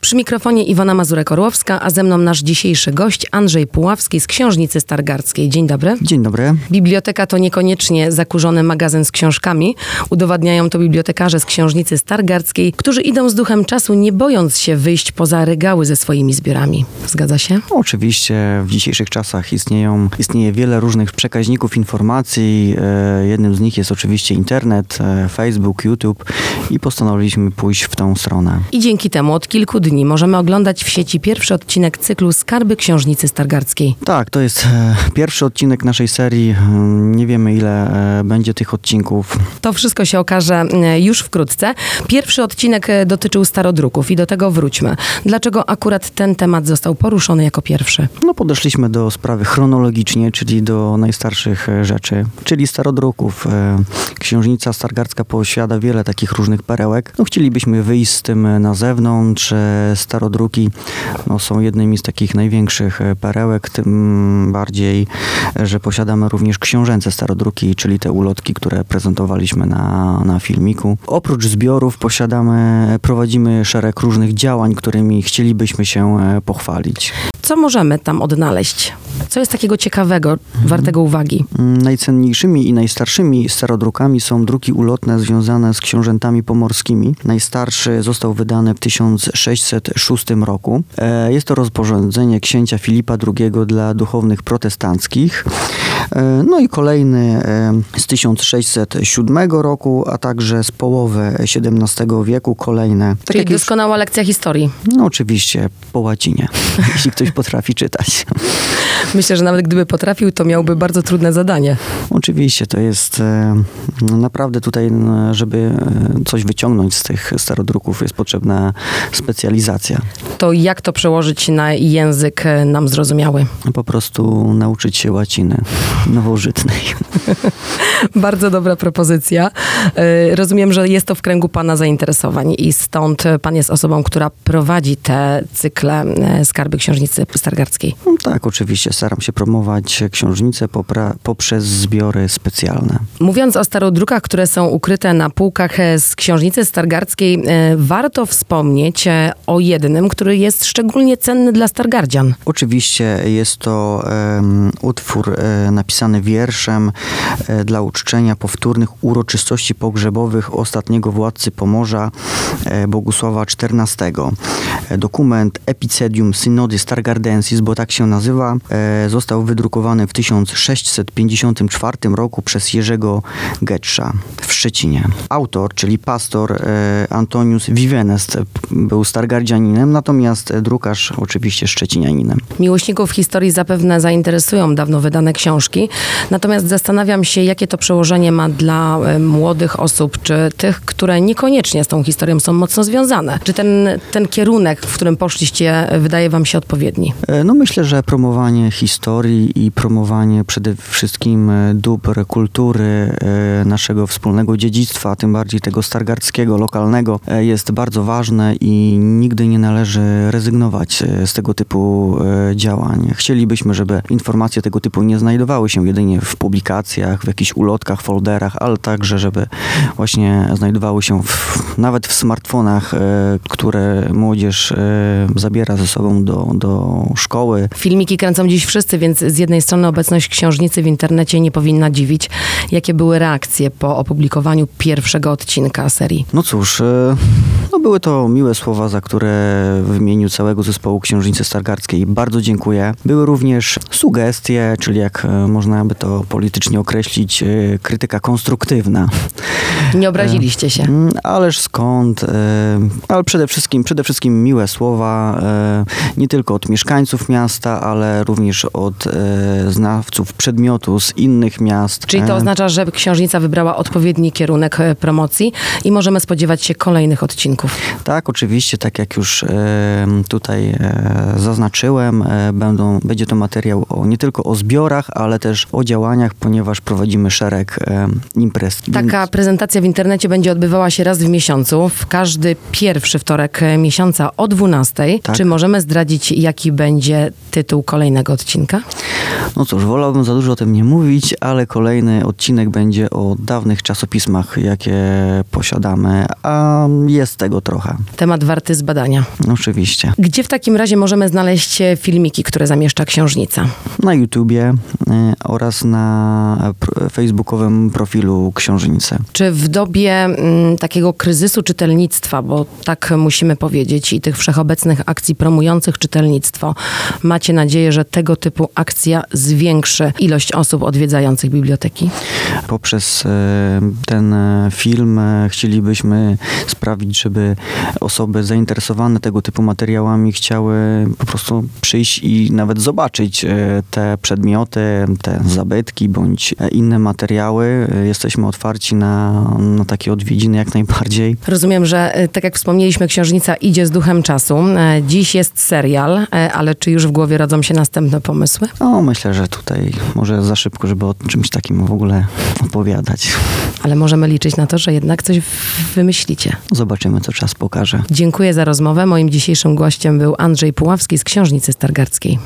Przy mikrofonie Iwona Mazurek-Orłowska, a ze mną nasz dzisiejszy gość Andrzej Puławski z Książnicy Stargardzkiej. Dzień dobry. Dzień dobry. Biblioteka to niekoniecznie zakurzony magazyn z książkami. Udowadniają to bibliotekarze z Książnicy Stargardzkiej, którzy idą z duchem czasu, nie bojąc się wyjść poza regały ze swoimi zbiorami. Zgadza się? Oczywiście w dzisiejszych czasach istnieje wiele różnych przekaźników informacji. Jednym z nich jest oczywiście internet, Facebook, YouTube i postanowiliśmy pójść w tą stronę. I dzięki temu od kilku dni możemy oglądać w sieci pierwszy odcinek cyklu Skarby Książnicy Stargardzkiej. Tak, to jest pierwszy odcinek naszej serii. Nie wiemy, ile będzie tych odcinków. To wszystko się okaże już wkrótce. Pierwszy odcinek dotyczył starodruków i do tego wróćmy. Dlaczego akurat ten temat został poruszony jako pierwszy? Podeszliśmy do sprawy chronologicznie, czyli do najstarszych rzeczy, czyli starodruków. Książnica Stargardzka posiada wiele takich różnych perełek. Chcielibyśmy wyjść z tym na zewnątrz. Starodruki są jednymi z takich największych perełek, tym bardziej, że posiadamy również książęce starodruki, czyli te ulotki, które prezentowaliśmy na filmiku. Oprócz zbiorów prowadzimy szereg różnych działań, którymi chcielibyśmy się pochwalić. Co możemy tam odnaleźć? Co jest takiego ciekawego, wartego uwagi? Najcenniejszymi i najstarszymi starodrukami są druki ulotne związane z książętami pomorskimi. Najstarszy został wydany w 1606 roku. Jest to rozporządzenie księcia Filipa II dla duchownych protestanckich. No i kolejny z 1607 roku, a także z połowy XVII wieku kolejne. Czyli doskonała lekcja historii. Oczywiście po łacinie, jeśli ktoś potrafi czytać. Myślę, że nawet gdyby potrafił, to miałby bardzo trudne zadanie. Oczywiście, to jest naprawdę tutaj, żeby coś wyciągnąć z tych starodruków, jest potrzebna specjalizacja. To jak to przełożyć na język nam zrozumiały? Po prostu nauczyć się łaciny nowożytnej. Bardzo dobra propozycja. Rozumiem, że jest to w kręgu pana zainteresowań i stąd pan jest osobą, która prowadzi te cykle Skarby Książnicy Stargardzkiej. Tak, oczywiście. Staram się promować książnicę poprzez zbiory specjalne. Mówiąc o starodrukach, które są ukryte na półkach z Książnicy Stargardzkiej, warto wspomnieć o jednym, który jest szczególnie cenny dla stargardzian. Oczywiście jest to utwór napisany wierszem dla uczczenia powtórnych uroczystości pogrzebowych ostatniego władcy Pomorza, Bogusława XIV. Dokument Epicedium Synodi Stargardensis, bo tak się nazywa, został wydrukowany w 1654 roku przez Jerzego Getscha w Szczecinie. Autor, czyli pastor Antonius Vivenest, był stargardzianinem, natomiast drukarz oczywiście szczecinianinem. Miłośników historii zapewne zainteresują dawno wydane książki, natomiast zastanawiam się, jakie to przełożenie ma dla młodych osób, czy tych, które niekoniecznie z tą historią są mocno związane. Czy ten kierunek, w którym poszliście, wydaje wam się odpowiedni? Myślę, że promowanie historii i promowanie przede wszystkim dóbr kultury naszego wspólnego dziedzictwa, tym bardziej tego stargardzkiego, lokalnego, jest bardzo ważne i nigdy nie należy rezygnować z tego typu działań. Chcielibyśmy, żeby informacje tego typu nie znajdowały się jedynie w publikacjach, w jakichś ulotkach, folderach, ale także, żeby właśnie znajdowały się nawet w smartfonach, które młodzież zabiera ze sobą do szkoły. Filmiki kręcą dziś wszyscy, więc z jednej strony obecność książnicy w internecie nie powinna dziwić. Jakie były reakcje po opublikowaniu pierwszego odcinka serii? Cóż, były to miłe słowa, za które w imieniu całego zespołu Książnicy Stargardzkiej bardzo dziękuję. Były również sugestie, czyli jak można by to politycznie określić, krytyka konstruktywna. Nie obraziliście się? Ależ skąd? Ale przede wszystkim miłe słowa, nie tylko od mieszkańców miasta, ale również od znawców przedmiotu z innych miast. Czyli to oznacza, że książnica wybrała odpowiedni kierunek promocji i możemy spodziewać się kolejnych odcinków. Tak, oczywiście, tak jak już tutaj zaznaczyłem, będzie to materiał nie tylko o zbiorach, ale też o działaniach, ponieważ prowadzimy szereg imprez. Taka prezentacja w internecie będzie odbywała się raz w miesiącu, w każdy pierwszy wtorek miesiąca o 12:00. Tak. Czy możemy zdradzić, jaki będzie tytuł kolejnego odcinka? No cóż, wolałbym za dużo o tym nie mówić, ale kolejny odcinek będzie o dawnych czasopismach, jakie posiadamy, a jest tego trochę. Temat warty zbadania. Oczywiście. Gdzie w takim razie możemy znaleźć filmiki, które zamieszcza księżnica? Na YouTubie oraz na facebookowym profilu Książnicy. Czy w dobie takiego kryzysu czytelnictwa, bo tak musimy powiedzieć, i tych wszechobecnych akcji promujących czytelnictwo, macie nadzieję, że tego typu akcja zwiększy ilość osób odwiedzających biblioteki? Poprzez ten film chcielibyśmy sprawić, żeby osoby zainteresowane tego typu materiałami chciały po prostu przyjść i nawet zobaczyć te przedmioty, te zabytki bądź inne materiały. Jesteśmy otwarci na takie odwiedziny jak najbardziej. Rozumiem, że tak jak wspomnieliśmy, Księżnica idzie z duchem czasu. Dziś jest serial, ale czy już w głowie rodzą się następne pomysły? Myślę, że tutaj może za szybko, żeby o czymś takim w ogóle opowiadać. Ale możemy liczyć na to, że jednak coś wymyślicie. Zobaczymy, co czas pokaże. Dziękuję za rozmowę. Moim dzisiejszym gościem był Andrzej Puławski z Książnicy Stargardzkiej.